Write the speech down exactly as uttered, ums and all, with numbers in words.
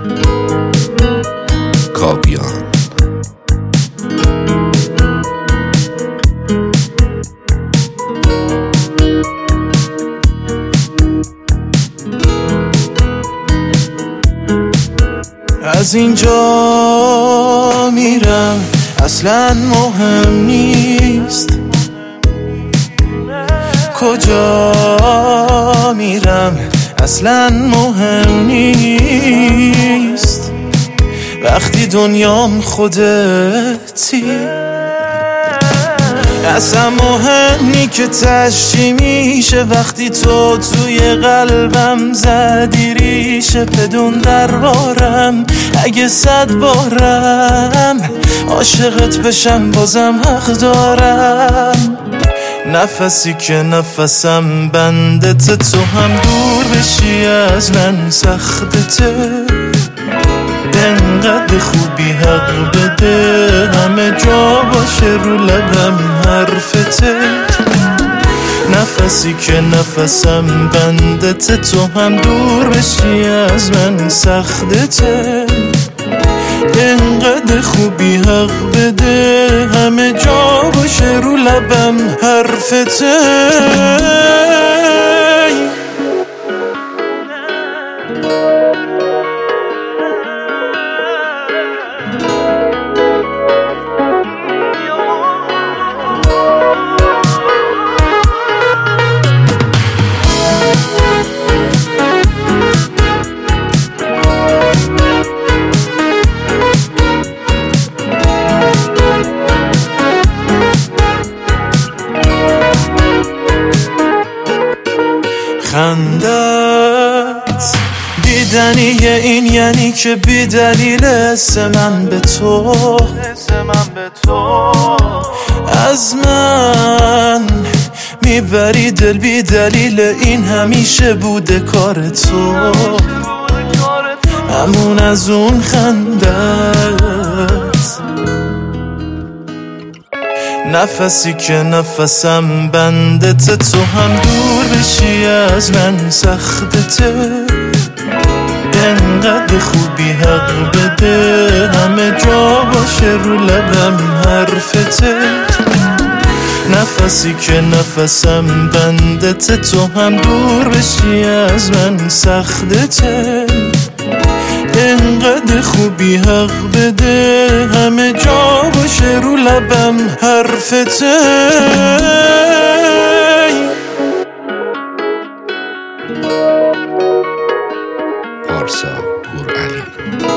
کاویان. از اینجا میرم اصلا مهم نیست، کجا میرم اصلا مهم نیست، وقتی دنیام خودتی. اصلا مهم نی که تشتی میشه وقتی تو توی قلبم زدی ریشه. بدون دربارم اگه صد بارم عاشقت بشم بازم حق دارم. نفسی که نفسم بندت، تو هم دور بشی از من سختته. انقدر خوبی حق بده همه جا باشه رو لبم حرفته. نفسی که نفسم بندت، تو هم دور بشی از من سختته. انقدر خوبی حق بده همه جا باشه رو لبم حرفته. خندت دیدنیه، این یعنی که بی دلیل اسم من به تو از من میبری دل. بی دلیل این همیشه بوده کار تو، همون از اون خندت. نفسی که نفسم بندت، تو هم دور بشی از من سختته. انقدر خوبی حق بده همه جا باشه رو لبم حرفته. نفسی که نفسم بندت، تو هم دور بشی از من سختته. انقدر خوبی حق بده همه جا باشه رو لبم حرفته. پارسا پور علی.